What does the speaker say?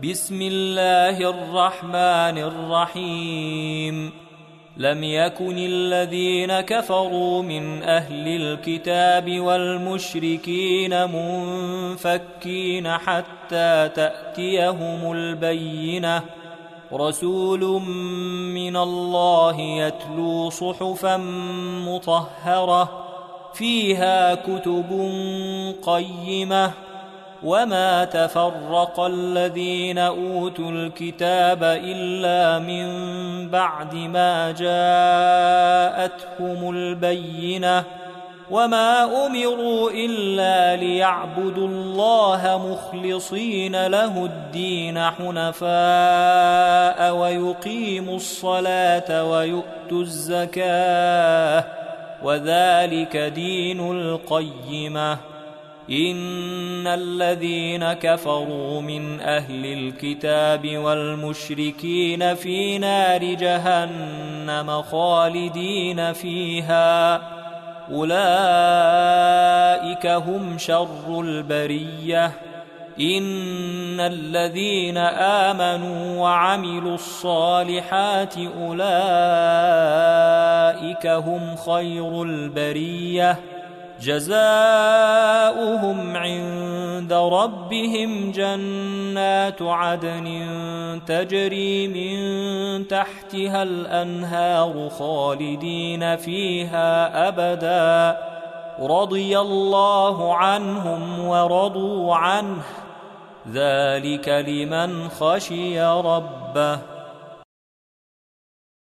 بسم الله الرحمن الرحيم لم يكن الذين كفروا من أهل الكتاب والمشركين منفكين حتى تأتيهم البينة رسول من الله يتلو صحفا مطهرة فيها كتب قيمة وما تفرق الذين أوتوا الكتاب إلا من بعد ما جاءتهم البينة وما أمروا إلا ليعبدوا الله مخلصين له الدين حنفاء ويقيموا الصلاة ويؤتوا الزكاة وذلك دين القيمة إن الذين كفروا من أهل الكتاب والمشركين في نار جهنم خالدين فيها أولئك هم شر البرية إن الذين آمنوا وعملوا الصالحات أولئك هم خير البرية جزاؤهم عند ربهم جنات عدن تجري من تحتها الأنهار خالدين فيها أبدا رضي الله عنهم ورضوا عنه ذلك لمن خشي ربه